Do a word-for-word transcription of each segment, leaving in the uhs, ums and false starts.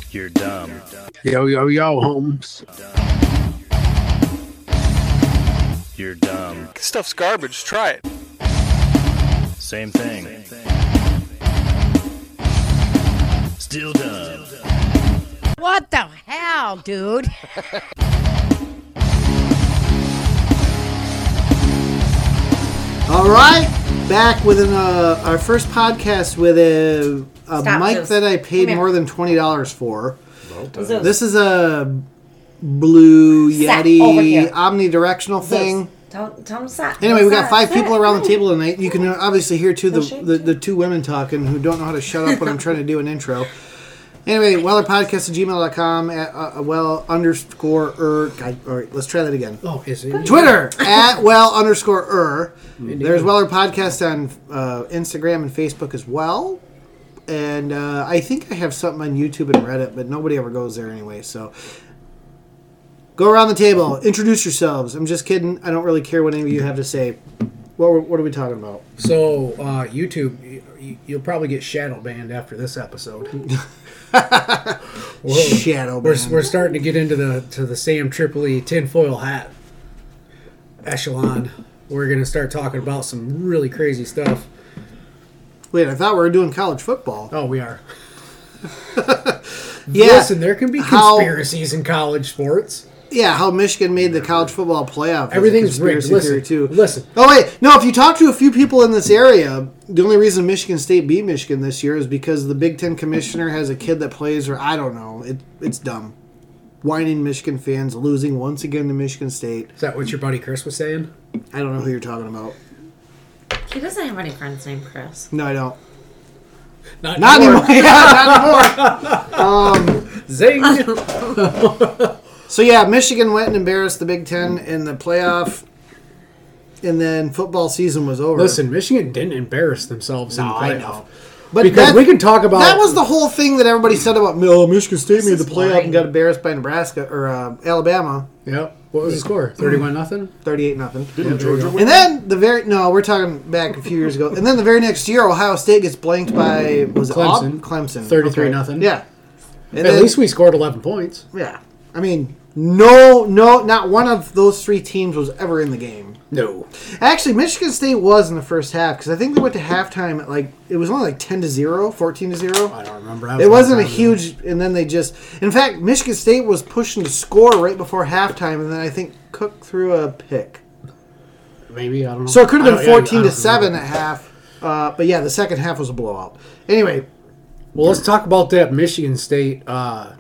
You're dumb. Yo, yo, yo, Holmes. You're dumb. This stuff's garbage. Try it. Same thing. Still dumb. What the hell, dude? All right, back with an, uh, our first podcast with a, a Stop, mic just- that I paid come here. more than twenty dollars for. This is- This is a Blue Sat over Yeti here. omnidirectional thing. Tell, tell them stop. Anyway, we got Stop. five Sit. people around the table tonight. You can obviously hear two the, No shame, the, too. the two women talking who don't know how to shut up when I'm trying to do an intro. Anyway, wellerpodcast at gmail dot com at uh, well underscore er. God, all right, let's try that again. Oh, is it? Twitter at well underscore er. There's Weller Podcast on uh, Instagram and Facebook as well. And uh, I think I have something on YouTube and Reddit, but nobody ever goes there anyway. So go around the table, introduce yourselves. I'm just kidding. I don't really care what any of you have to say. What, what are we talking about? So, uh, YouTube, you, you'll probably get shadow banned after this episode. Whoa. Shadow We're, ban. we're starting to get into the to the Sam Tripoli tinfoil hat echelon. We're going to start talking about some really crazy stuff. Wait, I thought we were doing college football. Oh, we are. Yeah. Listen, there can be How- conspiracies in college sports. Yeah, how Michigan made the college football playoff. is a Everything's rigged. conspiracy theory, Listen, too. listen. Oh, wait. No, if you talk to a few people in this area, the only reason Michigan State beat Michigan this year is because the Big Ten commissioner has a kid that plays, or I don't know. It, it's dumb. Whining Michigan fans losing once again to Michigan State. Is that what your buddy Chris was saying? I don't know who you're talking about. He doesn't have any friends named Chris. No, I don't. Not, Not anymore. Yeah, not anymore. Um, Zing! So, yeah, Michigan went and embarrassed the Big Ten in the playoff, and then football season was over. Listen, Michigan didn't embarrass themselves in the No, I playoff. know. But Because that- we can talk about... That was the whole thing that everybody said about oh, Michigan State made the is playoff boring. and got embarrassed by Nebraska or uh, Alabama, Yep. What was the score? thirty-one nothing? thirty-eight nothing. Didn't Georgia And then the very no, we're talking back a few years ago. And then the very next year, Ohio State gets blanked by was it Clemson. Aub- Clemson, thirty-three Okay. nothing. Yeah, and At then, least we scored eleven points. yeah. I mean, no, no, not one of those three teams was ever in the game. No. Actually, Michigan State was in the first half because I think they went to halftime at like it was only like ten to zero, fourteen to zero. I don't remember. That It was wasn't a long time huge, and then they just. In fact, Michigan State was pushing to score right before halftime, and then I think Cook threw a pick. ago. Maybe, I don't know. So it could I have don't- been yeah, I fourteen to don't seven remember. at half. Uh, but yeah, the second half was a blowout. Anyway, Well, let's talk about that Michigan State uh,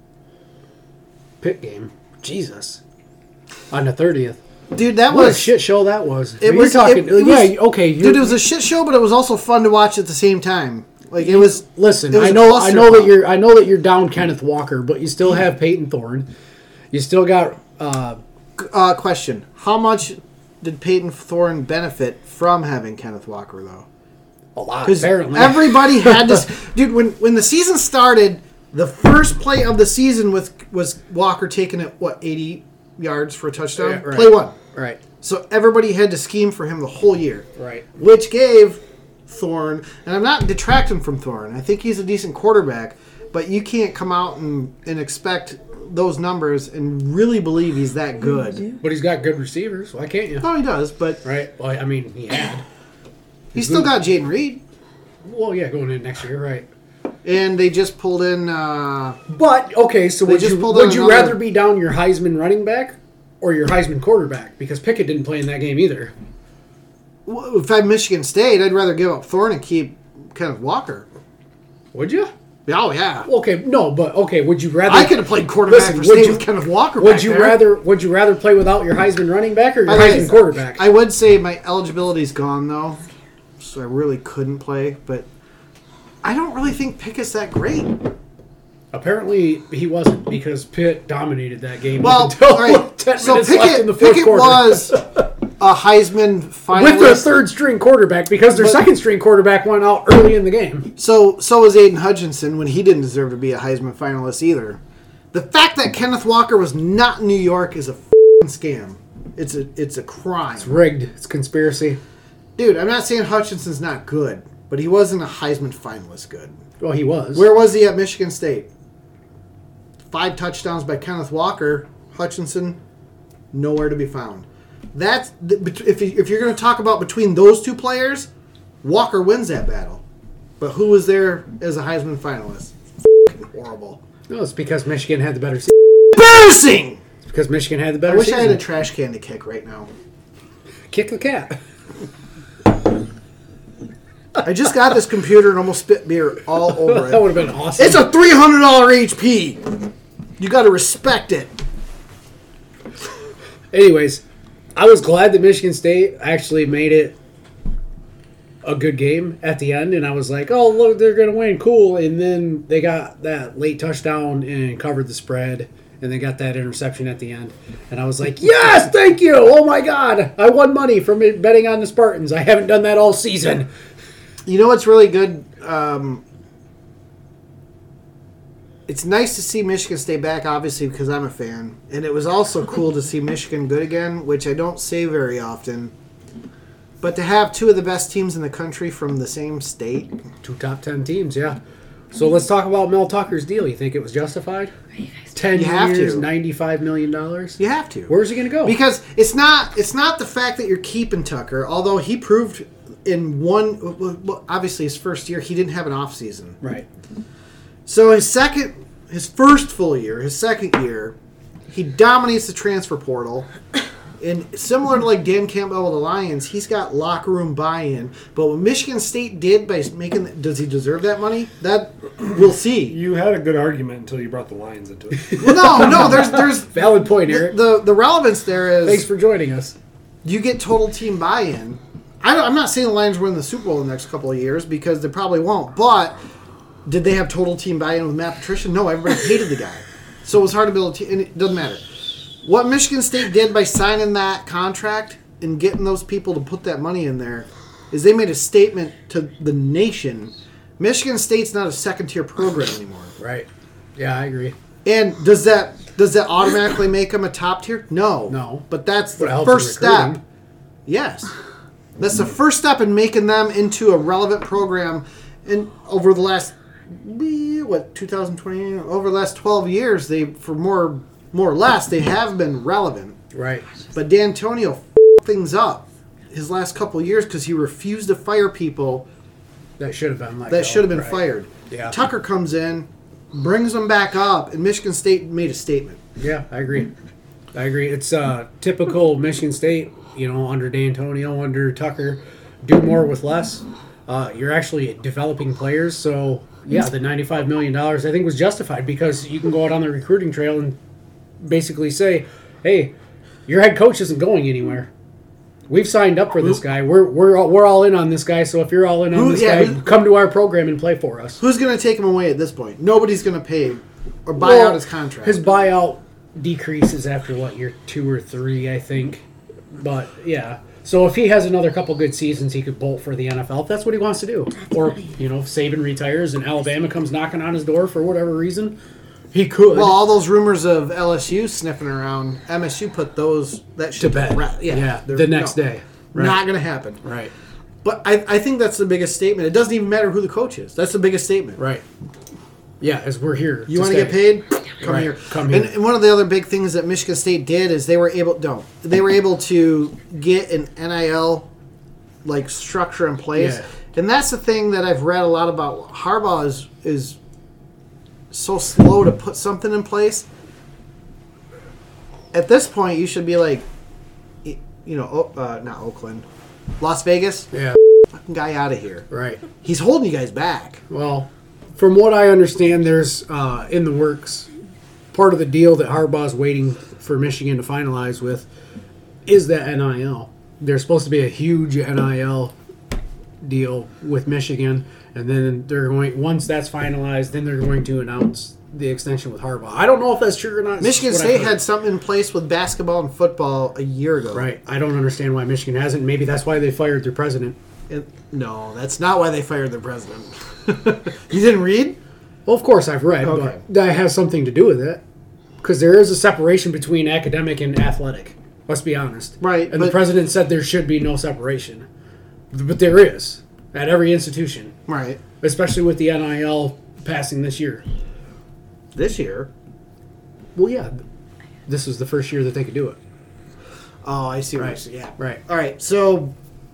Pitt game. Jesus. On the thirtieth. dude, that What a was shit show that was. It You're was talking. it- it yeah, was- okay. You're, dude. It was a shit show, but it was also fun to watch at the same time. Like it was. Listen, it was I a know, I know that clusterfuck. you're, I know that you're down Kenneth Walker, but you still have Peyton Thorne. You still got. Uh, Uh, question: how much did Peyton Thorne benefit from having Kenneth Walker though? a lot, Because apparently. everybody had this. Dude, when when the season started, the first play of the season was was Walker taking it what eighty yards for a touchdown. Yeah, right. Play one. Right, So everybody had to scheme for him the whole year, right. which gave Thorne. And I'm not detracting from Thorne. I think he's a decent quarterback, but you can't come out and, and expect those numbers and really believe he's that good. But he's got good receivers. Why can't you? No, he does, but Right. Well, I mean, he had. he's still got Jaden Reed. Well, yeah, going in next year, right. And they just pulled in. Uh, But okay, so They would just you pulled would in you another- rather be down your Heisman running back or your Heisman quarterback? Because Pickett didn't play in that game either. Well, if I'm Michigan State, I'd rather give up Thorne and keep Kenneth Walker. Would you? Oh yeah, Okay, no, but okay. Would you rather? I could have played quarterback Listen, for would State you- with Kenneth Walker. Would back you there. rather? Would you rather play without your Heisman running back or your I Heisman would- quarterback? I would say my eligibility's gone though, so I really couldn't play. But I don't really think Pickett's that great. Apparently, he wasn't because Pitt dominated that game Well, until all right. ten So minutes left Pickett, in the fourth Pickett quarter. was a Heisman finalist. with their third string quarterback because their But- second string quarterback went out early in the game. So so was Aiden Hutchinson when he didn't deserve to be a Heisman finalist either. The fact that Kenneth Walker was not in New York is a f***ing scam. It's a it's a crime. It's rigged. It's conspiracy. Dude, I'm not saying Hutchinson's not good, but he wasn't a Heisman finalist good. Well, he was. Where was he at Michigan State? five touchdowns by Kenneth Walker. Hutchinson, nowhere to be found. That's if you- if you're going to talk about between those two players, Walker wins that battle. But who was there as a Heisman finalist? F***ing horrible. No, it's because Michigan had the better season. Embarrassing! It's because Michigan had the I better wish season. I had a trash can to kick right now. Kick the cat. I just got this computer and almost spit beer all over That it. would have been awesome. It's a three hundred dollars H P. You got to respect it. Anyways, I was glad that Michigan State actually made it a good game at the end, and I was like, oh, look, they're going to win. Cool. And then they got that late touchdown and covered the spread, and they got that interception at the end. And I was like, yes, thank you. Oh, my God. I won money from it betting on the Spartans. I haven't done that all season. You know what's really good? Um, it's nice to see Michigan State back, obviously, because I'm a fan. And it was also cool to see Michigan good again, which I don't say very often. But to have two of the best teams in the country from the same state. Two top ten teams, yeah. So let's talk about Mel Tucker's deal. You think it was justified? Ten You have years, to. ninety-five million dollars? You have to. Where's he going to go? Because it's not it's not the fact that you're keeping Tucker, although he proved in one, well, obviously his first year, he didn't have an off season. Right. So his second, his first full year, his second year, he dominates the transfer portal. And similar to like Dan Campbell with the Lions, he's got locker room buy-in. But what Michigan State did by making, does he deserve that money? That we'll see. You had a good argument until you brought the Lions into it. Well, no, no, there's there's Valid point, the, Eric. the the relevance there is Thanks for joining us. you get total team buy-in. I don't, I'm not saying the Lions win the Super Bowl in the next couple of years because they probably won't. But did they have total team buy-in with Matt Patricia? No, everybody hated the guy, so it was hard to build a team. And it doesn't matter. What Michigan State did by signing that contract and getting those people to put that money in there is they made a statement to the nation. Michigan State's not a second-tier program anymore. Right. Yeah, I agree. And does that does that automatically make them a top tier? No. No. But that's the But it helps in first recruiting. step. Yes. That's the first step in making them into a relevant program. And over the last, eh, what, two thousand twenty, over the last twelve years, they, for more more or less, they have been relevant. Right. But D'Antonio f***ed things up his last couple of years because he refused to fire people That should have been like that should have been right. fired. Yeah. Tucker comes in, brings them back up, and Michigan State made a statement. Yeah, I agree. I agree. It's uh, typical Michigan State, you know, under D'Antonio, under Tucker, do more with less. Uh, you're actually developing players. So, yeah, the ninety-five million dollars I think was justified because you can go out on the recruiting trail and basically say, hey, your head coach isn't going anywhere. We've signed up for this guy. We're we're all, we're all in on this guy. So if you're all in on Who- this yeah, guy, who- come to our program and play for us. Who's going to take him away at this point? Nobody's going to pay or buy Well, out his contract. His buyout decreases after what, year two or three, I think. But yeah, so if he has another couple good seasons, he could bolt for the N F L if that's what he wants to do. Or you know, if Saban retires and Alabama comes knocking on his door for whatever reason, he could. Well, all those rumors of L S U sniffing around, M S U put those that to shit bed. ra- Yeah, Yeah, they're- the next no, day. Right. Not going to happen. Right. But I, I think that's the biggest statement. It doesn't even matter who the coach is. That's the biggest statement. Right. Yeah, as we're here. You want to get paid? Come Right. here. Come here. And, and one of the other big things that Michigan State did is they were able no, they were able to get an N I L like structure in place. Yeah. And that's the thing that I've read a lot about. Harbaugh is is so slow to put something in place. At this point, you should be like, you know, uh, not Oakland, Las Vegas. Yeah. Fucking guy out of here. Right. He's holding you guys back. Well, from what I understand, there's uh, in the works part of the deal that Harbaugh's waiting for Michigan to finalize with is that N I L. There's supposed to be a huge N I L deal with Michigan, and then they're going once that's finalized, then they're going to announce the extension with Harbaugh. I don't know if that's true or not. Michigan It's what State I've heard. had something in place with basketball and football a year ago. Right. I don't understand why Michigan hasn't. Maybe that's why they fired their president. And, no, that's not why they fired their president. You didn't read? Well, of course I've read, Okay. but that has something to do with it. Because there is a separation between academic and athletic. Let's be honest. Right, And the but- president said there should be no separation. But there is at every institution, Right. especially with the N I L passing this year. This year? Well, yeah. This was the first year that they could do it. Oh, I see what Right. you're saying. Yeah. Right. All right, so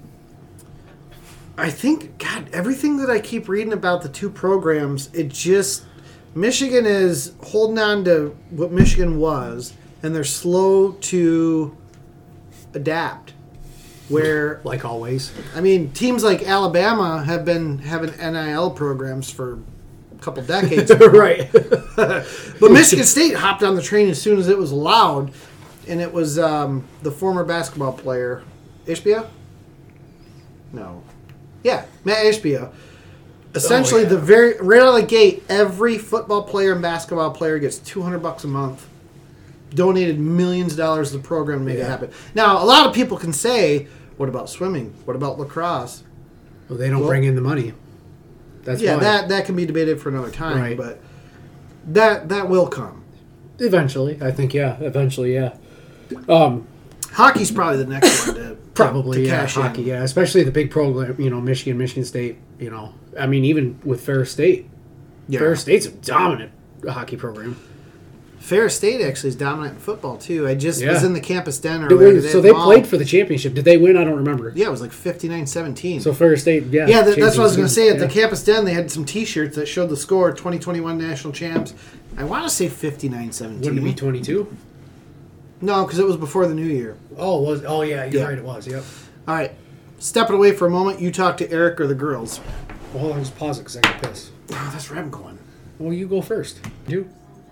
I think, God, everything that I keep reading about the two programs, it just, Michigan is holding on to what Michigan was, and they're slow to adapt. Where, Like always. I mean, teams like Alabama have been having N I L programs for a couple decades. now. Right. But Michigan State hopped on the train as soon as it was allowed, and it was um, the former basketball player, Ishbia? No. Yeah, Matt Ishbia. Essentially, Oh, yeah. the very right out of the gate, every football player and basketball player gets two hundred bucks a month. Donated millions of dollars to the program to make it Yeah. happen. Now, a lot of people can say, "What about swimming? What about lacrosse?" Well, they don't Well- bring in the money. That's yeah, why. that that can be debated for another time, Right. but that that will come. Eventually, I think, yeah. Eventually, yeah. Um, Hockey's probably the next one to probably, to yeah. cash in. Hockey, yeah. Especially the big program, you know, Michigan, Michigan State, you know. I mean, even with Ferris State. Yeah. Ferris State's a dominant hockey program. Ferris State actually is dominant in football too. I just Yeah. was in the campus den Did earlier we- today so at they the mall. played for the championship. Did they win? I don't remember. Yeah, it was like fifty-nine seventeen. So Ferris State, yeah. yeah, that, that's what I was going to say. At yeah. the campus den, they had some T-shirts that showed the score: twenty twenty-one national champs. I want to say fifty-nine seventeen. Wouldn't it be twenty-two? No, because it was before the new year. Oh, it was oh yeah, you're Yeah. right. It was. Yep. All right, stepping away for a moment. You talk to Eric or the girls. Well, hold on, just pause it because I got piss. Oh, that's where I'm going. Well, you go first. You.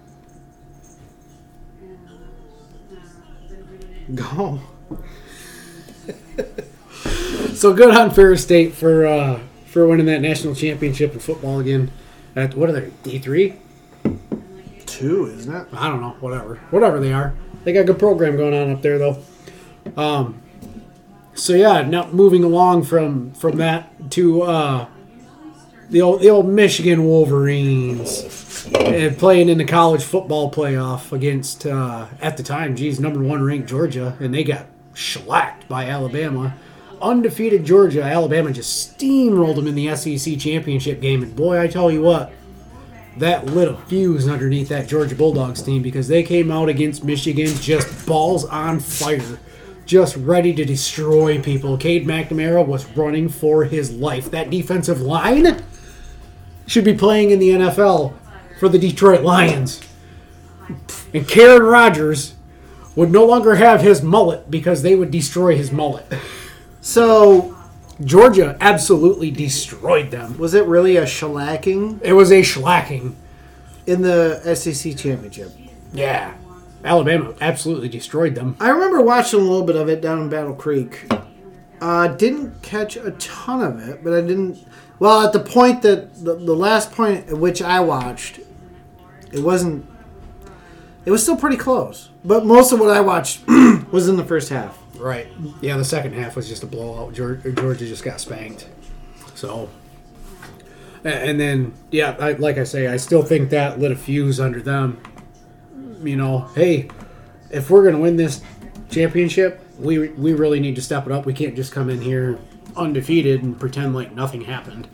Go. So good on Ferris State for uh, for winning that national championship in football again. At what are they? D three? Two, isn't it? I don't know. Whatever. Whatever they are. They got a good program going on up there though. Um. So yeah, now moving along from from that to uh, the old the old Michigan Wolverines and playing in the college football playoff against uh, at the time, geez, number one ranked Georgia, and they got shellacked by Alabama. Undefeated Georgia, Alabama just steamrolled them in the S E C championship game, and boy, I tell you what, that lit a fuse underneath that Georgia Bulldogs team because they came out against Michigan just balls on fire, just ready to destroy people. Cade McNamara was running for his life. That defensive line should be playing in the N F L for the Detroit Lions. And Karen Rodgers would no longer have his mullet because they would destroy his mullet. So, Georgia absolutely destroyed them. was it really a shellacking It was a shellacking. in the S E C championship? Yeah. Alabama absolutely destroyed them. I remember watching a little bit of it down in Battle Creek. Uh, didn't catch a ton of it, but I didn't. Well, at the point that the, the last point at which I watched, it wasn't. It was still pretty close, but most of what I watched was in the first half. Right. Yeah, the second half was just a blowout. Georgia, Georgia just got spanked. So, a- and then, yeah, I, like I say, I still think that lit a fuse under them. You know, hey, if we're going to win this championship, we we really need to step it up. We can't just come in here undefeated and pretend like nothing happened.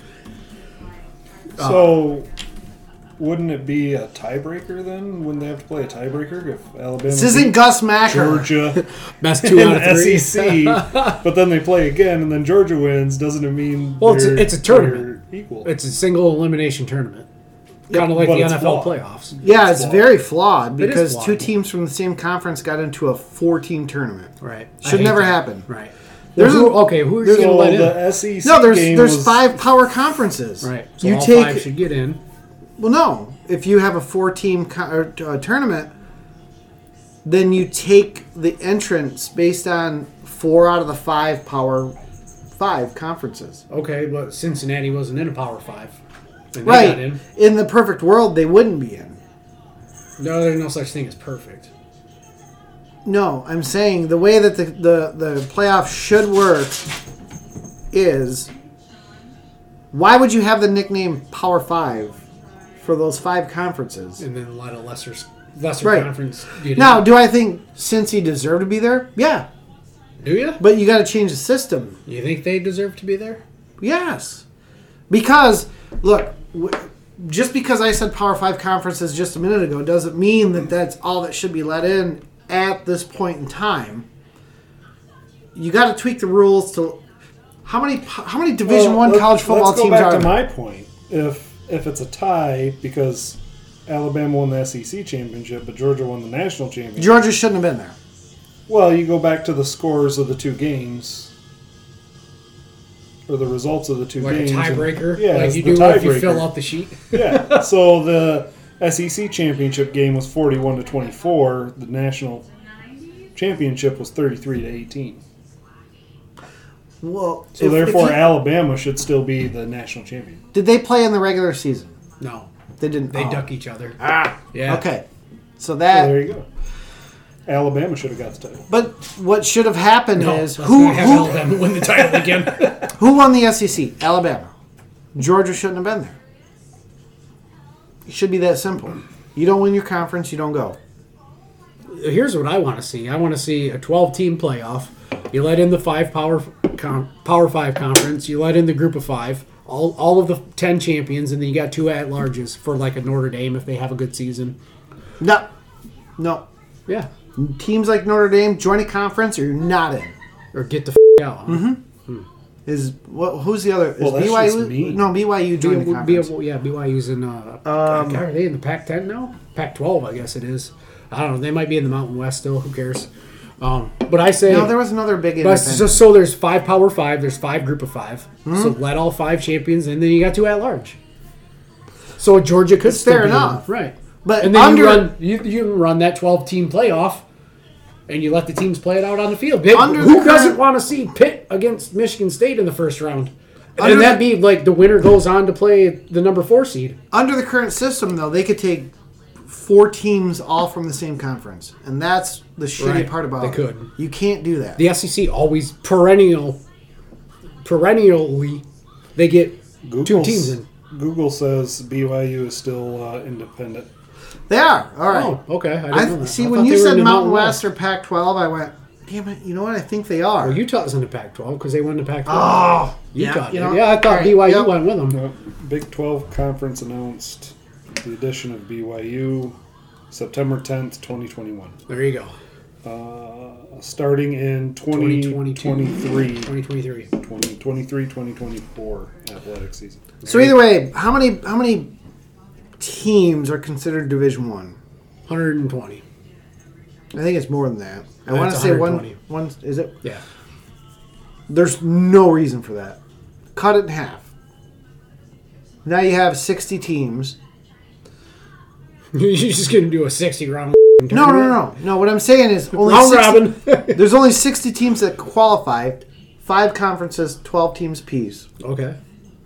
So, wouldn't it be a tiebreaker then? Wouldn't they have to play a tiebreaker if Alabama This isn't beat Gus Macker. Georgia Best two in out the of three. S E C, but then they play again and then Georgia wins? Doesn't it mean Well, it's a- they're- it's a tournament. they're equal? It's a single elimination tournament. Kind of like but the it's N F L flawed. playoffs. Yeah, it's flawed. very flawed It is because flawed. two teams from the same conference got into a four-team tournament. Right. I Should hate never that. happen. Right. There's Well, a- who- okay, who are you there's going to So let in? the S E C No, there's game there's was- five power conferences. Right. So you all take five should get in. well, no. If you have a four-team co- or, uh, tournament, then you take the entrance based on four out of the five power five conferences. Okay, but Cincinnati wasn't in a Power Five. And they got Right. in. In the perfect world, they wouldn't be in. No, there's no such thing as perfect. No, I'm saying the way that the, the, the playoff should work is why would you have the nickname Power Five for those five conferences? And then let a lesser lesser Right. conference get Now, in. do I think Cincy deserved to be there? Yeah. Do you? But you got to change the system. You think they deserve to be there? Yes. Because, look, w- just because I said Power Five conferences just a minute ago doesn't mean that that's all that should be let in at this point in time. You got to tweak the rules to how many how many Division Well, One let- college football let's go teams back are to there? my point. If if it's a tie because Alabama won the S E C championship, but Georgia won the national championship. Georgia shouldn't have been there. Well, you go back to the scores of the two games, or the results of the two Like games. a and- tiebreaker, yeah, like it's you the do if you tiebreaker. fill out the sheet. Yeah. So the S E C championship game was forty-one to twenty-four. The national championship was thirty-three to eighteen. Well, So if- therefore, if you- Alabama should still be the national champion. did they play in the regular season? No, They didn't. they oh. duck each other. Ah, yeah. Okay, so So that. there you go. Alabama should have got the title. But what should have happened No, is let's who not have who, Alabama win the title again. who won the S E C? Alabama. Georgia shouldn't have been there. It should be that simple. You don't win your conference, you don't go. Here's what I want to see. I want to see a twelve-team playoff. You let in the five power com, power five conference. You let in the group of five. All all of the ten champions, and then you got two at larges for like a Notre Dame if they have a good season. No, no. Yeah, Teams like Notre Dame join a conference, or you're not in. or get the f- out. Mm-hmm. Is what? Who's the other? Is Well, that's B Y U? just mean. No, B Y U joined the B- conference. B- yeah, B Y U's in. Uh, Um, God, are they in the Pac ten now? Pac twelve, I guess it is. I don't know. They might be in the Mountain West still. Who cares? Um, but I say. No, there was another big But independent. so, so there's five power five, there's five group of 5 Mm-hmm. So let all five champions, and then you got two at large. So Georgia could It's still fair be in, enough. right? But and then under- you run you, you run that twelve team playoff, and you let the teams play it out on the field. Big, Under who the doesn't current- want to see Pitt against Michigan State in the first round? Under And that the- be like the winner goes on to play the number four seed. Under the current system, though, they could take four teams all from the same conference, and that's the shitty Right. part about They it. could. You can't do that. The S E C always perennial, perennially, they get two teams in. Google says B Y U is still uh, independent. They are all right. Oh, okay. I, didn't know I that. see. I When thought you they were in said the Mountain West or Pac twelve, I went, "Damn it!" You know what? I think they are. Well, Utah's in the Pac twelve because they won the Pac twelve. oh, Utah. yeah. did. You know, yeah, I thought all right, B Y U yep. went with them. Uh, Big twelve Conference announced the addition of B Y U September tenth, twenty twenty-one. There you go. Uh, starting in twenty twenty-three, twenty twenty-three. twenty twenty-three, twenty twenty-four athletic season. So either way, how many how many teams are considered Division One? one hundred twenty. I think it's more than that. I That's want to say one. one hundred One is it? Yeah. There's no reason for that. Cut it in half. Now you have sixty teams. You're just going to do a sixty round. No, no, no, no. No, what I'm saying is only Round sixty, robin. there's only sixty teams that qualify. Five conferences, twelve teams piece, Okay.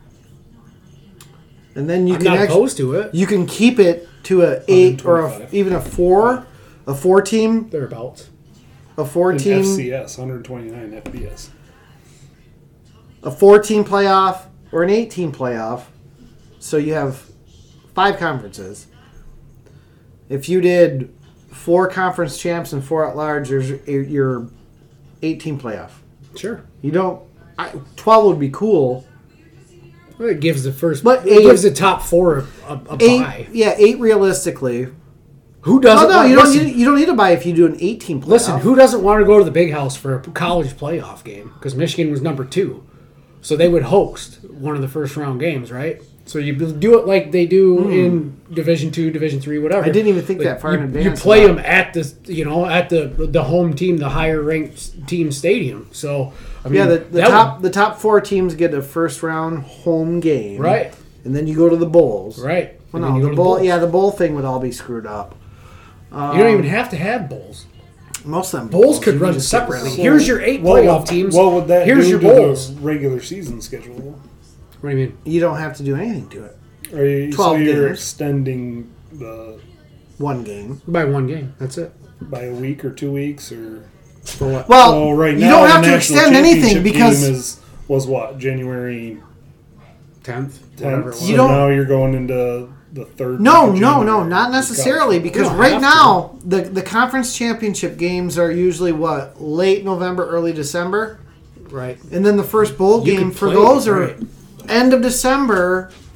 and then you I'm can not actually opposed to it. you can keep it to a eight or a, one hundred twenty-five. even a four, a four team, Thereabouts. a four And team, F C S, one twenty-nine F B S. a four team playoff, or an eight team playoff. So you have five conferences. If you did four conference champs and four at large, there's your eight team playoff. Sure. You don't. I, Twelve would be cool. Well, it gives the first. But it eight- gives the top four a, a, a Eight, bye. yeah, eight realistically. Who Oh doesn't? no, want, you don't. listen, Need, you don't need to buy if you do an eight team playoff. listen, who doesn't want to go to the big house for a college playoff game? Because Michigan was number two, so they would host one of the first round games, right? So you do it like they do in Division Two, Division Three, whatever. Hmm. I didn't even think Like, that far you, in advance. You play them at the, you know, at the the home team, the higher ranked team stadium. So I mean, Yeah, the, the that top would- the top four teams get a first round home game, right, and then you go to the bowls. right. Well, And then no, you the go to bowl. bowls. Yeah, the bowl thing would all be screwed up. You don't even have to have bowls. Most of them Bowls could you run just get separately. rid of. Here's your eight What playoff would- teams. What would that Here's do your to bowls. the regular season schedule? What do you mean? You don't have to do anything to it. Are you, so twelve you're games. extending the One game. By one game. That's it. by a week or two weeks or? For what? Well, Well, right you now don't the have to national extend anything championship because game is was what January tenth. Whatever it tenth. was. You So don't- now you're going into the third. no, week of no, no, January. not necessarily College because You don't right have now the the conference championship games are usually what late November, early December, Right. and then the first bowl You game could for play, those are right. end of December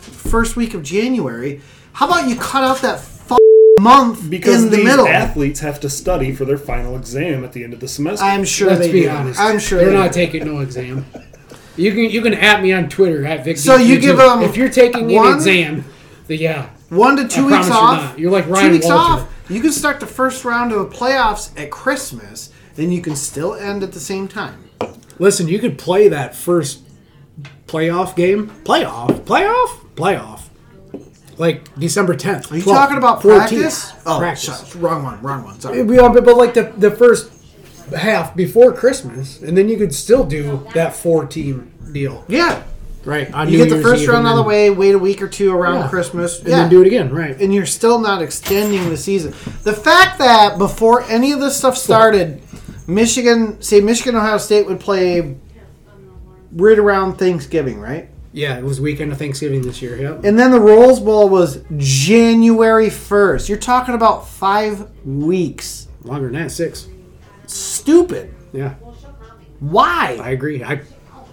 first week of January. How about you cut out that f- month Because in the these middle? athletes have to study for their final exam at the end of the semester. I'm sure Let's they be do. honest. I'm sure they're they not do. taking no exam. You can you can at me on Twitter at Vic. So you give them if you're taking one- an exam, then yeah, One to two I weeks promise you're off. not. You're like two Ryan weeks Walter. off. You can start the first round of the playoffs at Christmas, then you can still end at the same time. Listen, you could play that first playoff game. Playoff, playoff, playoff. Like December tenth. Are you talking about practice? Oh, practice. shut- wrong one, wrong one. Sorry. Yeah, but, but like the the first half before Christmas, and then you could still do that four team deal. Yeah, Right. On you New get the Year's first Eve round and out of the then- way, wait a week or two around Yeah. Christmas, and yeah, then do it again. Right. and you're still not extending the season. The fact that before any of this stuff started, Michigan, say Michigan, Ohio State would play right around Thanksgiving, right? Yeah, it was weekend of Thanksgiving this year. Yep. And then the Rose Bowl was January first. You're talking about five weeks. Longer than that, six. Stupid. Yeah, Why? I agree. I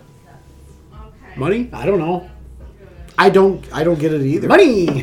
money? I don't know. I don't. I don't get it either. Money.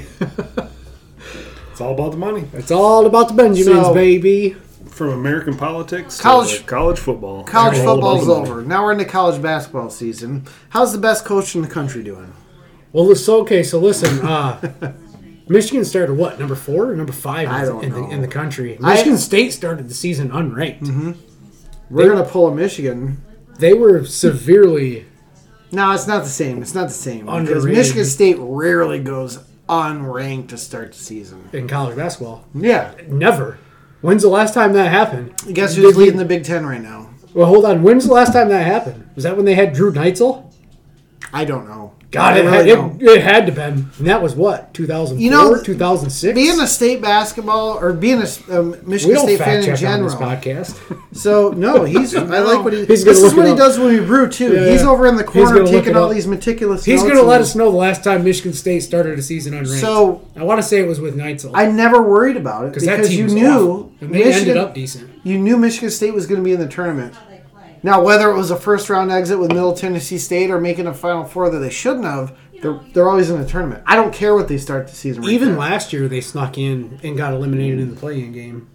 It's all about the money. It's all about the Benjamins, So- baby. From American politics College- to college football. College It's all about football's the money. over. Now we're into college basketball season. How's the best coach in the country doing? Well, so okay. So listen, uh, Michigan started what number four or number five I don't in, the, know. in the country. I- Michigan State started the season unranked. We're gonna pull a Michigan. They were severely. No, it's not the same. It's not the same because Underrated. Michigan State rarely goes unranked to start the season. In college basketball, Yeah. never. When's the last time that happened? Guess Did who's we- leading the Big Ten right now? Well, hold on. When's the last time that happened? Was that when they had Drew Neitzel? I don't know. God, I it, really had, don't. it, it had to been. And that was what two thousand four, You know, two thousand six. Being a state basketball or being a um, we Michigan don't State fact fan in check on this general. podcast. So no, he's. I like what he. He's this gonna is look what it he up. does when we brew too. Yeah, he's yeah. over in the He's corner gonna look taking it all up. these meticulous. He's notes going to let and- us know the last time Michigan State started a season unranked. So- I want to say it was with Neitzel. I never worried about it Because that because team you was knew awful. And they Michigan, ended up decent. you knew Michigan State was going to be in the tournament. Now, whether it was a first round exit with Middle Tennessee State or making a Final Four that they shouldn't have, they're they're always in the tournament. I don't care what they start the season. Right Even there. last year, they snuck in and got eliminated in the play-in game.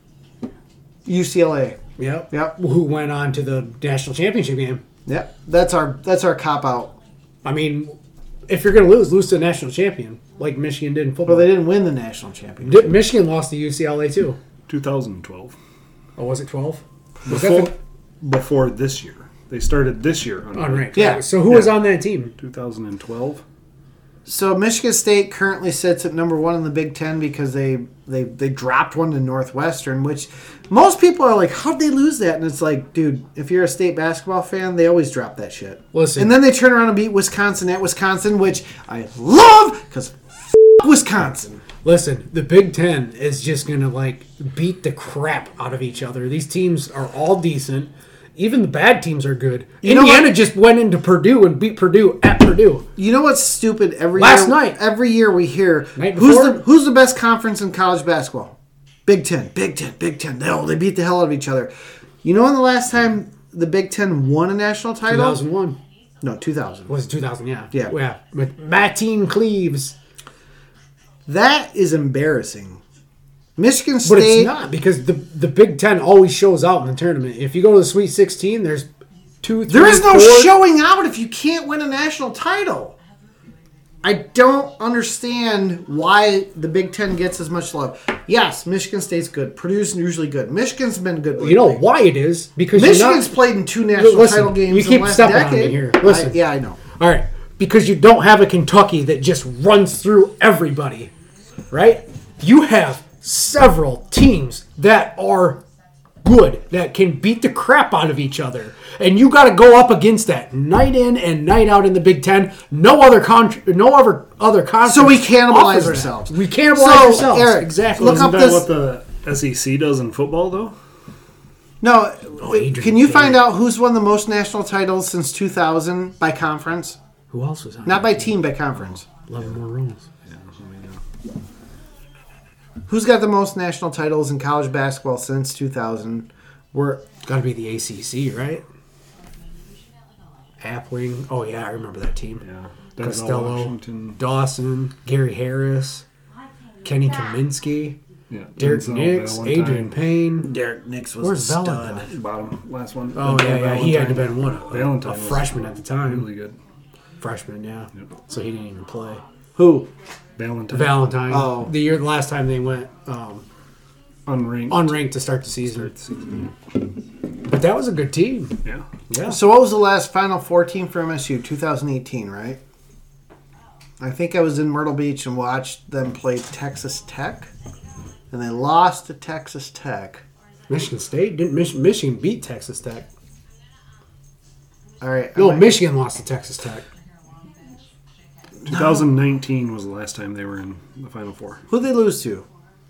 U C L A. Yep. Yep. Who went on to the national championship game. Yep. That's our that's our cop out. I mean, if you're going to lose, lose to the national champion, like Michigan did in football. Well, they didn't win the national championship. Did- Michigan lost to U C L A, too. twenty twelve. Oh, was it twelve? Was that Before, the before this year. They started this year. on unranked? Yeah. Right. So who was Yeah. on that team? twenty twelve. So Michigan State currently sits at number one in the Big Ten because they they they dropped one to Northwestern, which most people are like, how'd they lose that? And it's like, dude, if you're a state basketball fan, they always drop that shit. Listen. And then they turn around and beat Wisconsin at Wisconsin, which I love because f- Wisconsin. Listen, the Big Ten is just going to, like, beat the crap out of each other. These teams are all decent. Even the bad teams are good. You know Indiana what? just went into Purdue and beat Purdue at Purdue. You know what's stupid? Every Last year, night. every year we hear Night who's before? the who's the best conference in college basketball? Big Ten, Big Ten, Big Ten. They all they beat the hell out of each other. You know when the last time the Big Ten won a national title? two thousand one. No, two thousand. Was it two thousand? Yeah. Yeah. Yeah. With Mateen Cleaves. That is embarrassing. Michigan But State. it's not because the the Big Ten always shows out in the tournament. If you go to the Sweet sixteen, there's two, three, There is no four- showing out if you can't win a national title. I don't understand why the Big Ten gets as much love. Yes, Michigan State's good. Purdue's usually good. Michigan's been good lately. You know why it is? Because Michigan's you're not, played in two national Listen, title games you in keep the last stepping on decade. me here. Listen. I- yeah, I know. All right, because you don't have a Kentucky that just runs through everybody, right? You have several teams that are good, that can beat the crap out of each other, and you got to go up against that night in and night out in the Big Ten. No other con- no other other conference. So we cannibalize offers that. ourselves. We cannibalize So, ourselves. Eric, exactly. look Isn't up that this- what the S E C does in football, though? No, Adrian can you find Tate. out who's won the most national titles since two thousand by conference? Who else was on? Not by team, by conference. eleven more rooms. Who's got the most national titles in college basketball since two thousand? We're Got to be the A C C, right? Appling. Oh yeah, I remember that team. Yeah. Denzel Costello, Washington. Dawson, Gary Harris, Kenny Kaminsky, Yeah. Derek Denzel Nix, Valentine. Adrian Payne. Derek Nix was Where's a stud. Valentine? Bottom, last one. Oh, Denzel yeah, yeah. He had to have Valentine. been one, a, Valentine a was freshman at the time. Really good. Freshman, yeah. So he didn't even play. Who? Valentine. Valentine. Oh. The year, the last time they went um, Unranked. unranked to start the season. Start the season. But that was a good team. Yeah. Yeah. So what was the last Final Four team for M S U? twenty eighteen, right? I think I was in Myrtle Beach and watched them play Texas Tech, and they lost to Texas Tech. Michigan State didn't Mich- Michigan beat Texas Tech. All right. No, I might- Michigan lost to Texas Tech. twenty nineteen was the last time they were in the Final Four. Who'd they lose to?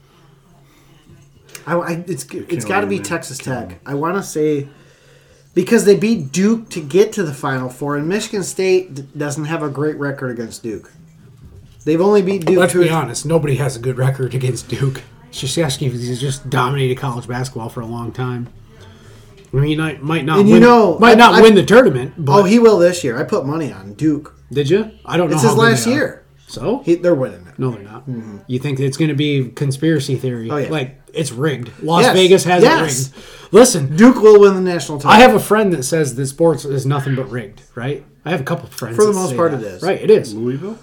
I, I, it's it's got to be remember. Texas Can't Tech. I want to say because they beat Duke to get to the Final Four, and Michigan State d- doesn't have a great record against Duke. They've only beat Duke. Let's two be honest. Nobody has a good record against Duke. Krzyzewski has just dominated college basketball for a long time. I mean, he might, might not And win, you know, might I- not I- win the tournament. But Oh, he will this year. I put money on Duke. did you? I don't know. It's how his good last they are. year. So He, they're winning it. no, they're not. You think it's going to be conspiracy theory? Oh, yeah. Like it's rigged. Las Yes. Vegas has Yes. it rigged. Listen, Duke will win the national title. I have a friend that says that sports is nothing but rigged. Right? I have a couple of friends. For the that most say part that. it is. Right? It is. Louisville?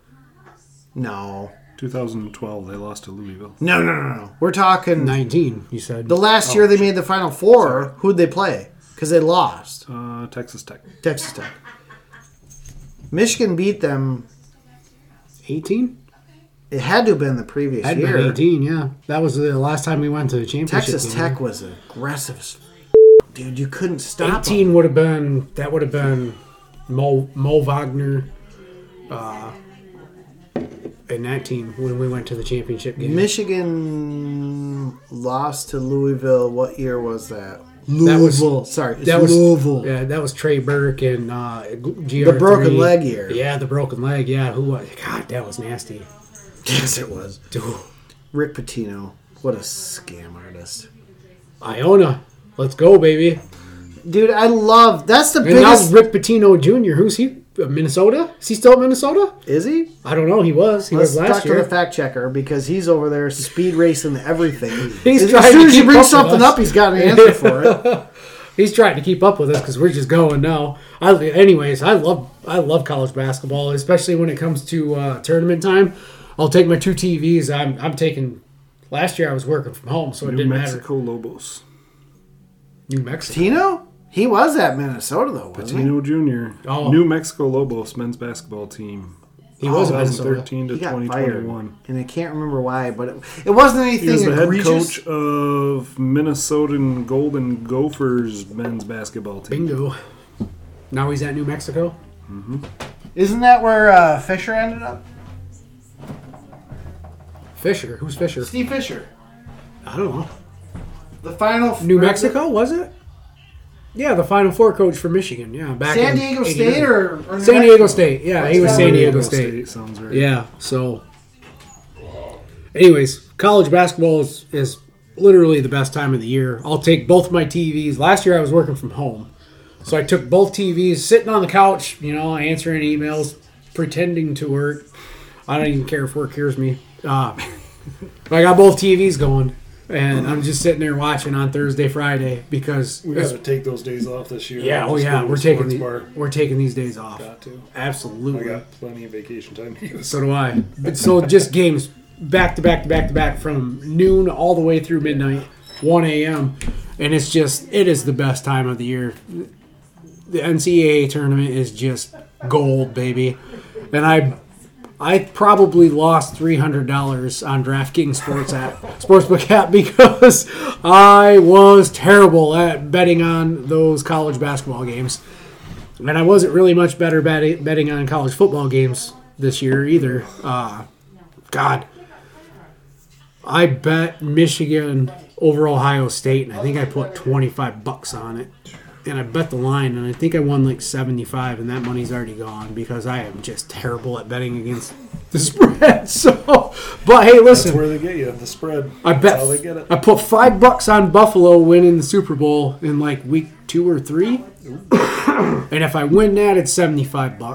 no. twenty twelve, they lost to Louisville. No, no, no, no. We're talking Nineteen. You said the last year they made the Final Four. Who'd they play? Because they lost. Uh, Texas Tech. Texas Tech. Michigan beat them. eighteen. It had to have been the previous Had year. been eighteen. Yeah, that was the last time we went to the championship. Texas game. Tech was aggressive as f- dude. You couldn't stop eighteen them. would have been that would have been Mo Mo Wagner, uh, in that team when we went to the championship game. Michigan lost to Louisville. What year was that? That was- Louisville. Sorry, it's that was Louisville. Yeah, that was Trey Burke and uh, G R three. The broken leg year. Yeah, the broken leg. Yeah, who was? God, that was nasty. Yes, it was. Dude, Rick Pitino. What a scam artist. Iona, let's go, baby. Dude, I love. That's the And now biggest. Rick Pitino Junior Who's he? Uh, Minnesota? Is he still at Minnesota? Is he? I don't know. He was. He Let's was talk last to year. the fact checker because he's over there speed racing everything. He's as trying as soon to as you keep bring up with something us. up, he's got an answer for it. He's trying to keep up with us because we're just going now. I, anyways, I love I love college basketball, especially when it comes to uh, tournament time. I'll take my two T Vs. I'm I'm taking. Last year I was working from home, so it New didn't Mexico Lobos. matter. New Mexico. Tino? He was at Minnesota though, wasn't he? Patino Junior Oh. New Mexico Lobos men's basketball team. He was Oh, in Minnesota. twenty thirteen to He got twenty fired, twenty-one. and I can't remember why, but it, it wasn't He anything was the head egregious. coach of Minnesotan Golden Gophers men's basketball team. Bingo. Now he's at New Mexico. Isn't that where uh, Fisher ended up? Fisher. Who's Fisher? Steve Fisher. I don't know. The final. New Mexico, was it? Yeah, the Final Four coach for Michigan. Yeah, back San in Diego eighty-nine. State or, or New San Diego Mexico? State. Yeah, What's he was that San one? Diego State. Sounds right. Yeah, so anyways, college basketball is, is literally the best time of the year. I'll take both my T Vs. Last year I was working from home. So I took both T Vs, sitting on the couch, you know, answering emails, pretending to work. I don't even care if work hears me. Uh, I got both T Vs going, and I'm just sitting there watching on Thursday, Friday because We got to take those days off this year. yeah, oh Just yeah, go to we're the taking sports the, bar. we're taking these days off. Got to. I Absolutely. got plenty of vacation time to use. So do I. But so just games back to back to back to back from noon all the way through midnight, one a.m. And it's just, it is the best time of the year. The N C double A tournament is just gold, baby. And I I probably lost three hundred dollars on DraftKings Sports app, Sportsbook app because I was terrible at betting on those college basketball games. And I wasn't really much better betting, betting on college football games this year either. Uh, God. I bet Michigan over Ohio State, and I think I put twenty-five bucks on it. And I bet the line, and I think I won like seventy-five, and that money's already gone because I am just terrible at betting against the spread. So, but hey, That's listen, where they get you, the spread. I That's bet how they get it. I put five bucks on Buffalo winning the Super Bowl in like week two or three, and if I win that, it's seventy-five bucks.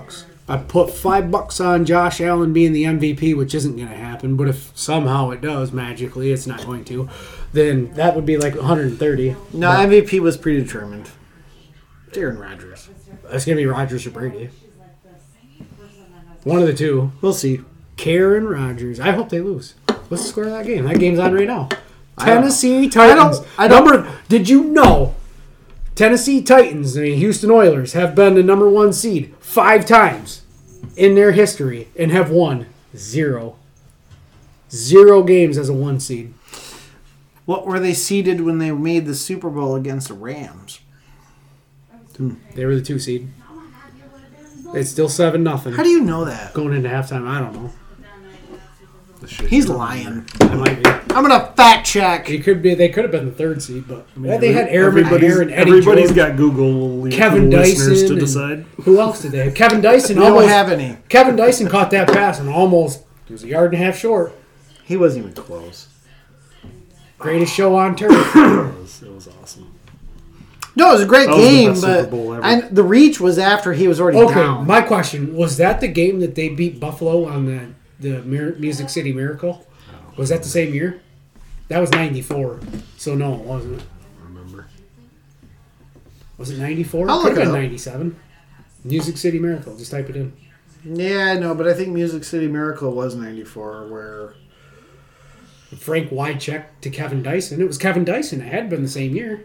I put five bucks on Josh Allen being the M V P, which isn't going to happen. But if somehow it does magically, it's not going to. Then that would be like one hundred thirty. No, M V P was predetermined. It's Aaron Rodgers. It's going to be Rodgers or Brady. One of the two. We'll see. Karen Rodgers. I hope they lose. What's the score of that game? That game's on right now. I don't- Tennessee Titans. I don't- I don't- Number, did you know Tennessee Titans and Houston Oilers have been the number one seed five times in their history and have won zero. Zero games as a one seed. What were they seeded when they made the Super Bowl against the Rams? They were the two seed. It's still seven nothing. How do you know that? Going into halftime? I don't know. He's lying. It might be. I'm gonna fact check. It could be. They could have been the third seed, but well, they had Aaron everybody's, Aaron, Eddie everybody's George, got Google Kevin listeners Dyson to and- decide. Who else did they have? Kevin Dyson We don't almost have any. Kevin Dyson caught that pass and almost he was a yard and a half short. He wasn't even close. Greatest show on turf. It was, it was awesome. No, it was a great That was the game, best Super but Bowl ever. I, the reach was after he was already Okay, down. my question was that the game that they beat Buffalo on the the Mir- Music City Miracle? Was that the same year? That was ninety-four. So no, it wasn't. Remember? Was it ninety-four? I'll Could look have it been up. ninety-seven. Music City Miracle. Just type it in. Yeah, I know, but I think Music City Miracle was ninety-four, where... Frank Wycheck to Kevin Dyson. It was Kevin Dyson. It had been the same year.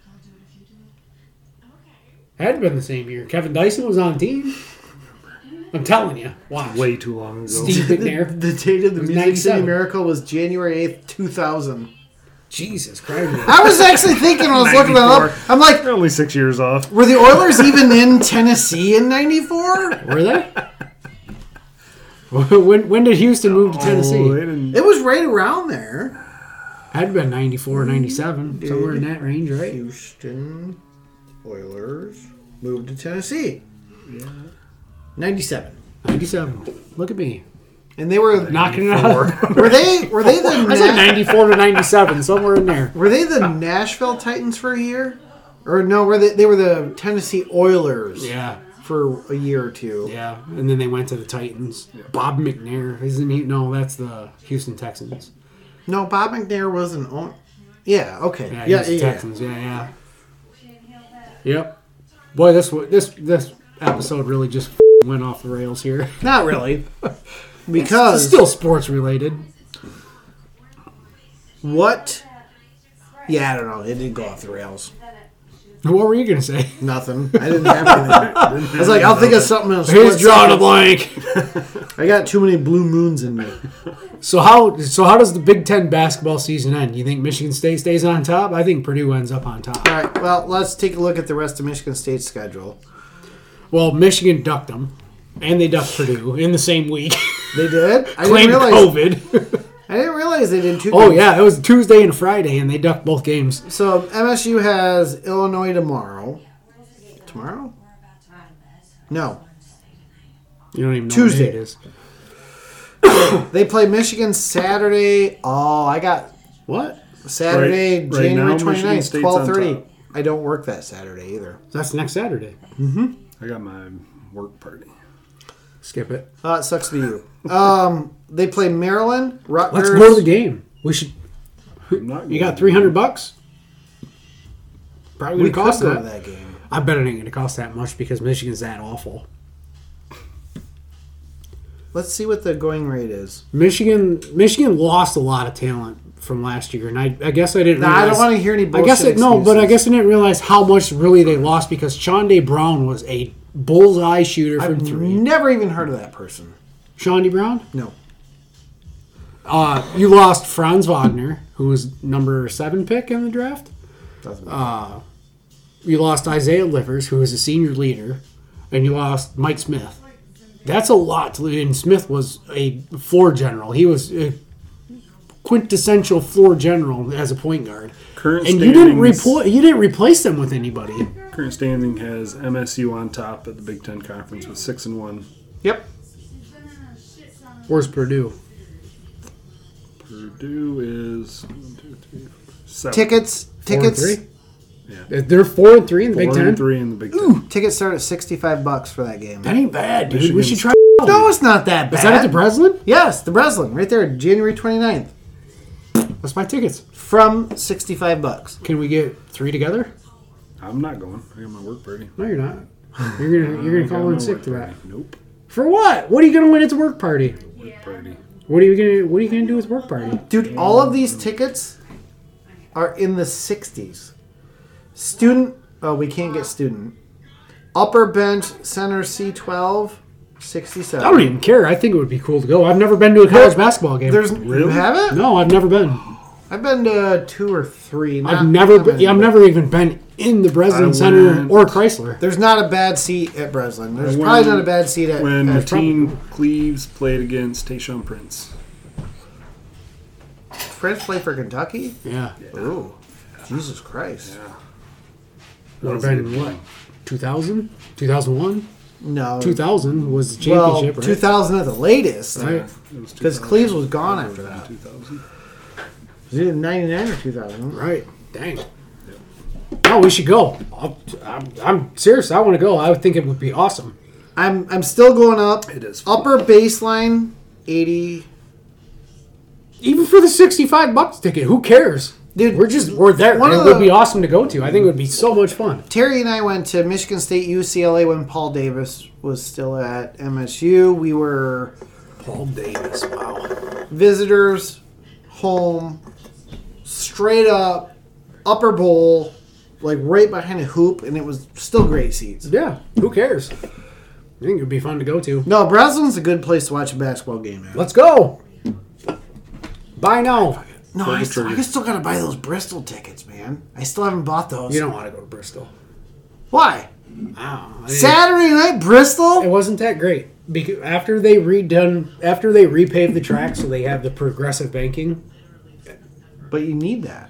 Had been the same year. Kevin Dyson was on team. I'm telling you. Watch. Way too long ago. Steve The, McNair. the date of the was Music City ninety-seven. Miracle was January eighth, two thousand. Jesus Christ. I was actually thinking, I was looking that up. ninety-four. I'm like, They're only six years off. were the Oilers even in Tennessee in ninety-four? Were they? when when did Houston move to Tennessee? Oh, they didn't- It was right around there. Had been ninety-four, ninety-seven, somewhere in that range, right? Houston Oilers moved to Tennessee. Yeah. ninety-seven. ninety-seven. Look at me. And they were Knocking it out. were they were they the I said Na- ninety-four to ninety-seven, somewhere in there. were they the Nashville Titans for a year? Or no, were they they were the Tennessee Oilers Yeah. for a year or two. Yeah. And then they went to the Titans. Bob McNair. Isn't he? No, that's the Houston Texans. No, Bob McNair wasn't on. Yeah, okay. Yeah, Yeah, yeah, Houston yeah. Texans. Yeah, yeah. Yep. Boy, this wa- this this episode really just went off the rails here. Not really. Because It's still sports related. what? Yeah, I don't know. It didn't go off the rails. What were you gonna say? Nothing. I didn't have anything. I was like, I'll think of something else. He's drawing a blank. I got too many blue moons in me. So how so how does the Big Ten basketball season end? You think Michigan State stays on top? I think Purdue ends up on top. All right. Well, let's take a look at the rest of Michigan State's schedule. Well, Michigan ducked them, and they ducked Purdue in the same week. They did. I didn't Claimed realize. COVID. I didn't realize they did two. Oh games. yeah, it was Tuesday and Friday, and they ducked both games. So M S U has Illinois tomorrow. Tomorrow? No. You don't even know Tuesday. what day it is. They play Michigan Saturday. Oh, I got What? Saturday, Right- right January now, Michigan twenty-ninth, State's on twelve thirty. top. I don't work that Saturday either. That's next Saturday. I got my work party. Skip it. Oh, it sucks to be you. Um, they play Maryland, Rutgers. Let's go to the game. We should. I'm not You going got three hundred bucks. Probably We gonna could cost go that. to that game. I bet it ain't gonna cost that much because Michigan's that awful. Let's see what the going rate is. Michigan, Michigan lost a lot of talent from last year, and I, I guess I didn't. Nah, I realize, don't want to hear any I bullshit guess it, no, but I excuses. guess I didn't realize how much really they lost because Shonda Brown was a bullseye shooter from I've three. never even heard of that person. Shonda Brown. No. Uh, you lost Franz Wagner, who was number seven pick in the draft. Doesn't Uh, you lost Isaiah Livers, who was a senior leader, and you lost Mike Smith. That's a lot to lose. And Smith was a floor general. He was a quintessential floor general as a point guard. Current and you didn't standings- repl- you didn't replace them with anybody. Current standing has M S U on top at the Big Ten Conference with six and one. Yep. Where's Purdue? Purdue is one, two, three, four, seven. Tickets. Four and Tickets. three? Yeah. They're four and three in the Four Big Ten. and three in the Big Ten. Tickets start at sixty-five bucks for that game. That ain't bad, dude. Michigan We should try. No, it's not that bad. Is that at the Breslin? Yes, the Breslin, right there, January twenty-ninth. Let's buy tickets. From sixty-five bucks. Can we get three together? I'm not going. I got my work party. No, you're not. You're gonna you're I gonna got call in my sick work to that. party. Nope. For what? What are you gonna win at the work party? Work party. What are you gonna What are you gonna do with work party? Dude, all of these tickets are in the sixties. Student, oh, we can't get student. Upper bench, center C twelve, sixty-seven. I don't even care. I think it would be cool to go. I've never been to a college basketball game. There's, You haven't? No, I've never been. I've been to two or three. Not, I've never not been. many, I've but never even been in the Breslin I Center went- or Chrysler. There's not a bad seat at Breslin. There's I probably went not a bad seat at... When at Martine Cleaves played against Tayshaun Prince. Prince play for Kentucky? Yeah. Ooh. Jesus Christ. Would have was a been good what? game. two thousand? two thousand one? No. two thousand was the Well, championship, right? two thousand at the latest. Right. Because Because Cleves was gone after that. two thousand. Was it in ninety-nine or two thousand? Right. Dang. Oh, we should go. I'll, I'm, I'm serious. I want to go. I would think it would be awesome. I'm I'm still going up. It is fun. Upper baseline, eighty. Even for the sixty-five bucks ticket, who cares? Dude, We're just we're there. one It of would the- be awesome to go to. I think it would be so much fun. Terry and I went to Michigan State, U C L A when Paul Davis was still at M S U. We were Paul Davis. Wow. visitors, home, straight up, upper bowl, like right behind a hoop, and it was still great seats. Yeah. Who cares? I think it would be fun to go to. No, Breslin's a good place to watch a basketball game, man. Let's go. Buy now. No, Pull I the still, I trigger. still gotta buy those Bristol tickets, man. I still haven't bought those. You don't want to go to Bristol. Why? Wow. I mean, Saturday night, It Bristol? wasn't that great because after they redone, after they repaved the track, so they have the progressive banking. But you need that.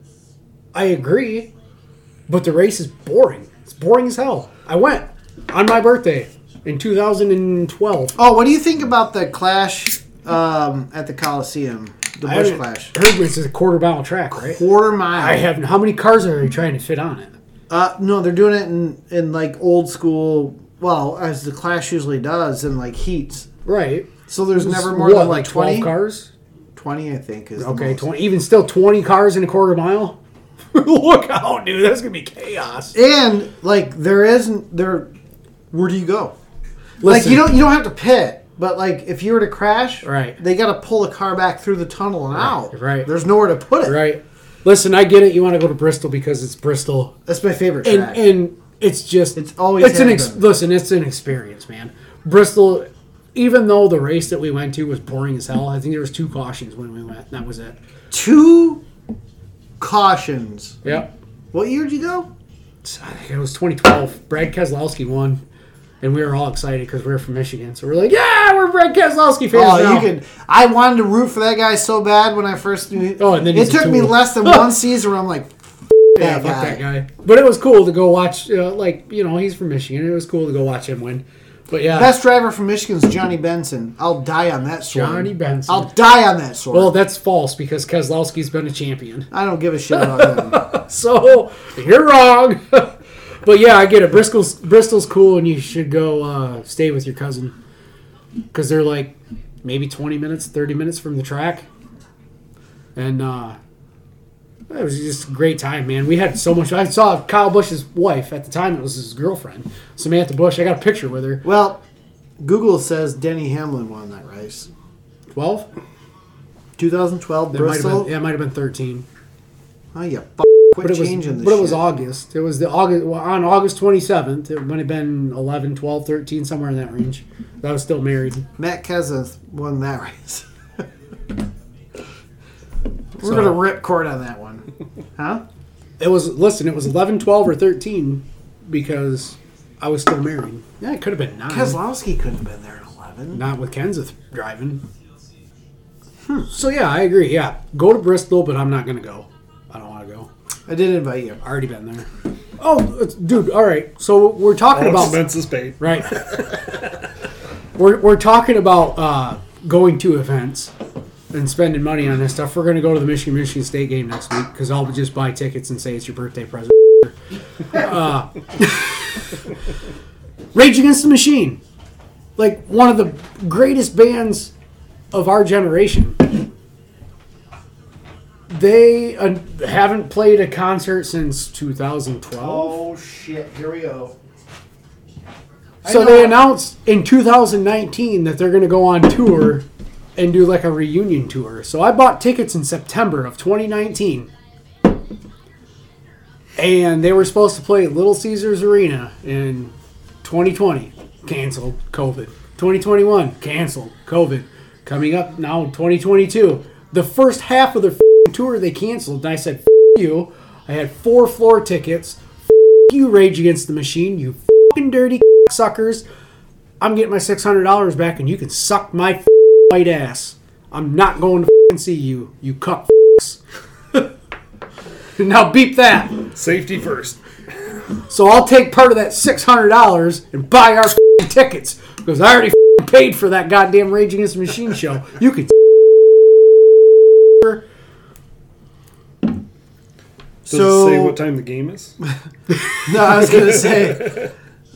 I agree, but the race is boring. It's boring as hell. I went on my birthday in two thousand twelve. Oh, what do you think about the clash um, at the Coliseum? The I Bush haven't Clash. heard this is a quarter mile track, right? Quarter mile. I have. How many cars are they trying to fit on it? Uh, no, they're doing it in, in like old school, well, as the Clash usually does, in like heats. Right. So there's never more what, than like twelve twenty? cars. twenty, I think, is the Okay, most. twenty. Even still, twenty cars in a quarter mile. Look out, dude! That's gonna be chaos. And like there isn't there. Where do you go? Like Listen. you don't you don't have to pit, but like if you were to crash, Right. they got to pull the car back through the tunnel and out. right. There's nowhere to put it. Right. Listen, I get it. You want to go to Bristol because it's Bristol. That's my favorite and track. and it's just It's always it's an has ex- been. listen it's an experience, man. Bristol, even though the race that we went to was boring as hell, I think there was two cautions when we went. And that was it. Two cautions. Yep. What year did you go? I think it was twenty twelve. Brad Keselowski won, and we were all excited because we were from Michigan. So we're like, yeah, we're Brad Keselowski fans Oh, now. you could. I wanted to root for that guy so bad when I first knew. Oh, and then it he's a took me tool. less than one season where I'm like, Yeah, that fuck guy. that guy. But it was cool to go watch. Uh, like you know, he's from Michigan. It was cool to go watch him win. But yeah, Best driver from Michigan's Johnny Benson. I'll die on that sword. Johnny Benson. I'll die on that sword. Well, that's false because Keselowski's been a champion. I don't give a shit about him. So you're wrong. But yeah, I get it. Bristol's Bristol's cool, and you should go uh, stay with your cousin because they're like maybe twenty minutes, thirty minutes from the track, and uh, it was just a great time, man. We had so much. I saw Kyle Busch's wife at the time; it was his girlfriend, Samantha Busch. I got a picture with her. Well, Google says Denny Hamlin won that race. Twelve. twenty twelve It might have Bristol. been. Yeah, it might have been thirteen. Oh, you f- quit But it was, changing this but it was shit. August. It was the August well, on August twenty-seventh. It might have been eleven, twelve, thirteen, somewhere in that range. I was still married. Matt Kenseth won that race. We're So- going to rip cord on that one. Huh? It was listen. It was eleven, twelve, or thirteen because I was still married. Yeah, it could have been nine. Keselowski couldn't have been there in eleven. Not with Kenseth driving. Hmm. So yeah, I agree. Yeah, go to Bristol, but I'm not gonna go. I don't want to go. I did invite you. I already been there. Oh, it's, dude. All right. So we're talking All about expenses paid. right. we're we're talking about uh, going to events and spending money on this stuff. We're gonna go to the Michigan Michigan State game next week because I'll just buy tickets and say it's your birthday present. Uh, Rage Against the Machine. Like, one of the greatest bands of our generation. They uh, haven't played a concert since two thousand twelve. Oh, shit. Here we go. So they announced in two thousand nineteen that they're going to go on tour and do like a reunion tour. So I bought tickets in September of twenty nineteen. And they were supposed to play at Little Caesars Arena in twenty twenty. Canceled. COVID. twenty twenty-one. Canceled. COVID. Coming up now, twenty twenty-two. The first half of their f***ing tour they canceled. And I said, F*** you. I had four floor tickets. F*** you, Rage Against the Machine. You f***ing dirty suckers. I'm getting my six hundred dollars back and you can suck my f***ing white ass. I'm not going to f***ing see you, you cuck f***s. Now beep that. Safety first. So I'll take part of that six hundred dollars and buy our f***ing tickets because I already f***ing paid for that goddamn Rage Against the Machine show. You can. Does So- it say what time the game is? No, I was going to say.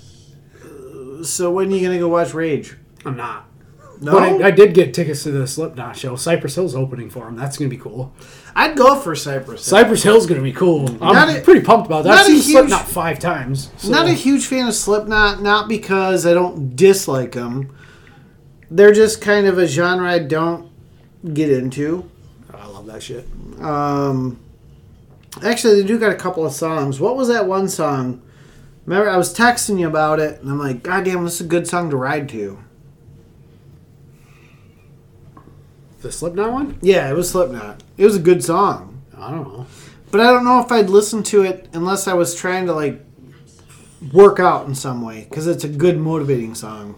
So when are you going to go watch Rage? I'm not. No? But I, I did get tickets to the Slipknot show. Cypress Hill's opening for them. That's going to be cool. I'd go for Cypress. Cypress Hill's going to be cool. I'm Not a- pretty pumped about that. not I've a seen huge- Slipknot five times. So. Not a huge fan of Slipknot, not because I don't dislike them. They're just kind of a genre I don't get into. Oh, I love that shit. Um, actually, they do got a couple of songs. What was that one song? Remember, I was texting you about it, and I'm like, God damn, this is a good song to ride to. The Slipknot one? Yeah, it was Slipknot. It was a good song. I don't know. But I don't know if I'd listen to it unless I was trying to, like, work out in some way, because it's a good motivating song.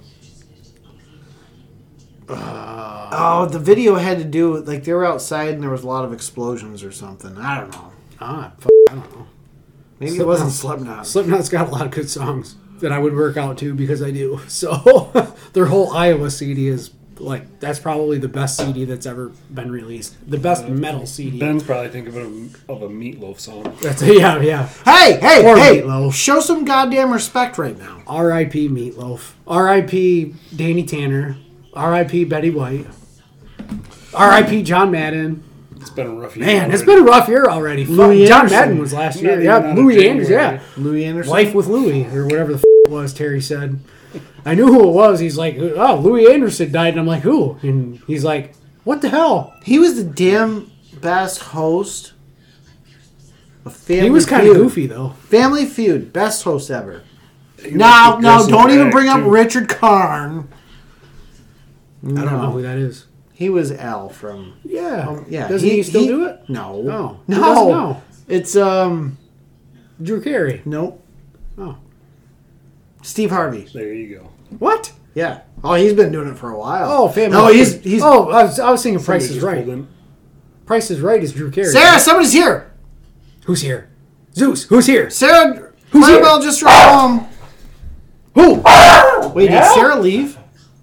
Uh, oh, the video had to do with, like, they were outside and there was a lot of explosions or something. I don't know. Ah, f- I don't know. Maybe it wasn't Slipknot. Slipknot's got a lot of good songs that I would work out to because I do. So their whole Iowa C D is like that's probably the best C D that's ever been released. The best metal C D. Ben's probably thinking of a, of a Meatloaf song. That's yeah, yeah. Hey, hey, Or hey! Meatloaf. Show some goddamn respect right now. R I P Meatloaf. R I P Danny Tanner. R I P Betty White. R I P John Madden. It's been a rough year. Man, it's already. been a rough year already. Fuck, Louis John Anderson. Madden was last Not year. even Yeah, out of Louis January. Anderson. Yeah. Louis Anderson. Life with Louis, or whatever the f- it was, Terry said. I knew who it was. He's like, oh, Louis Anderson died. And I'm like, who? And he's like, what the hell? He was the damn best host of Family He was kind of Feud. goofy, though. Family Feud, best host ever. He No, was no, aggressive don't even act, bring up too. Richard Karn. I don't know who that is. He was Al from. Yeah. Um, yeah. Doesn't he, still do it? No. No. Who No. doesn't know? It's um. Drew Carey. Nope. Oh. Steve Harvey. There you go. What? Yeah. Oh, he's been doing it for a while. Oh, Family No, he's Feud. he's. Oh, I was, I was thinking Price Somebody is just Right. pulled in. Price is Right is Drew Carey. Sarah, somebody's here. Who's here? Zeus, who's here? Sarah, Who's here? Clarabelle just drove home. Who? Wait, did Sarah leave?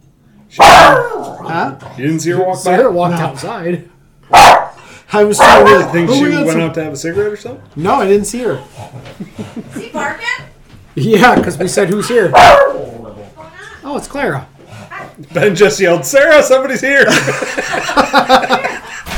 Huh? You didn't see her walk by? Sarah walked outside. I was trying to I think Oh, she we got went some- out to have a cigarette or something. No, I didn't see her. Is he barking? Yeah, because we said who's here. Oh, it's Clara. Ben just yelled, Sarah, somebody's here. You guys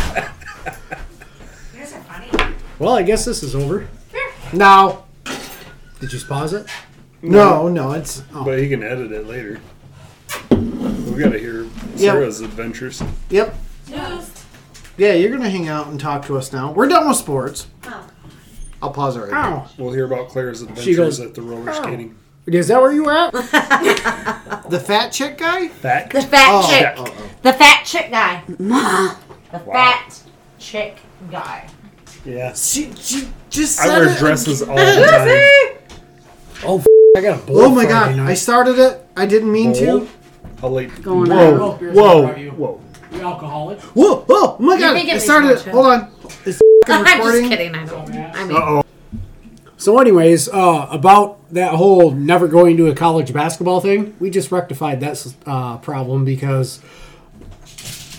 are funny. Well, I guess this is over. No. Did you pause it? No, no, it's. But he can edit it later. We gotta hear Sarah's adventures. Yep. News. Yeah, you're going to hang out and talk to us now. We're done with sports. Oh. I'll pause it right now. Ow. We'll hear about Claire's adventures She goes, at the roller skating. Is that where you were at? The fat chick guy? Fact? The fat Oh, chick. oh, oh. The fat chick guy. The fat chick guy. Yeah. She, she just I said wear it. dresses all the time. Oh, f- I got a bowl. Oh my Friday god, night. I started it. I didn't mean Bowl? to. How late? Going Whoa, on. whoa, whoa. You alcoholic? Whoa, whoa, oh my god, making I me started smell it. too. Hold on. It's I'm recording. just kidding. I don't. I mean, Uh-oh. So, anyways, uh, about that whole never going to a college basketball thing, we just rectified that uh, problem because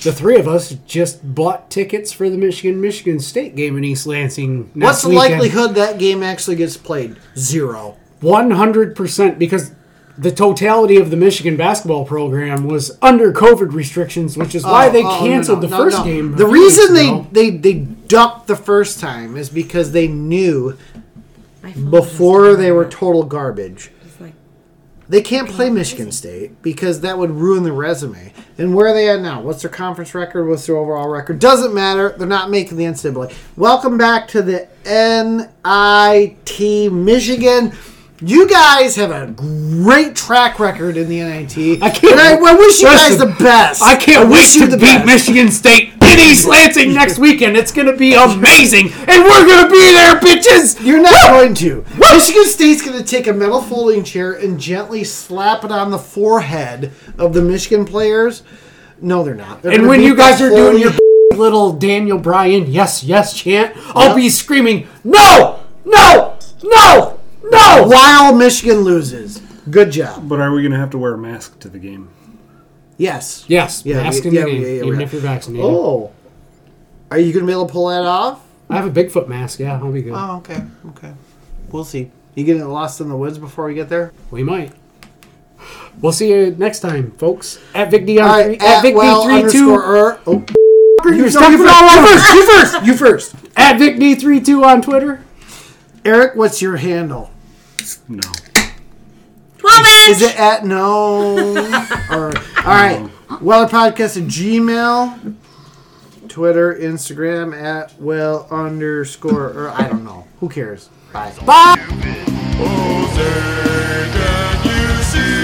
the three of us just bought tickets for the Michigan-Michigan State game in East Lansing next What's the weekend. likelihood that game actually gets played? Zero. one hundred percent, because the totality of the Michigan basketball program was under COVID restrictions, which is why Oh, they oh, canceled no, the no, first no. game. The a few reason weeks they, ago. they, they ducked the first time is because they knew My phone before is they were down. total garbage. It's like, They can't play Michigan State because that would ruin the resume. And where are they at now? What's their conference record? What's their overall record? Doesn't matter. They're not making the N C double A. Welcome back to the N I T Michigan. You guys have a great track record in the N I T. I can't- And I, I wish you guys Listen, the best. I can't wait wish you to the beat best. Michigan State in East Lansing next weekend. It's going to be amazing, and we're going to be there, bitches. You're not going to. Michigan State's going to take a metal folding chair and gently slap it on the forehead of the Michigan players. No, they're not. They're And gonna when beat you guys the are doing holy- your little Daniel Bryan yes, yes chant, I'll Yep. be screaming, no, no, no, no. while Michigan loses. Good job. But are we going to have to wear a mask to the game? Yes. Yes, Yeah, mask yeah, in the yeah, game, yeah, yeah, even we're- if you're vaccinated. Oh. Are you going to be able to pull that off? I have a Bigfoot mask, yeah, I'll be good. Oh, okay. Okay. We'll see. You getting lost in the woods before we get there? We might. We'll see you next time, folks. At Vic D on All three, right. at At Vic D well three underscore two. er. Oh. You're You stuck you for first. all You over. first. You first. You first. At Vic D three two on Twitter. Eric, what's your handle? No. twelve inch! Is it at no? or, all right. Weller Podcast at Gmail. Twitter, Instagram at well underscore or I don't know. Who cares? Bye. Bye. Jose, can you see?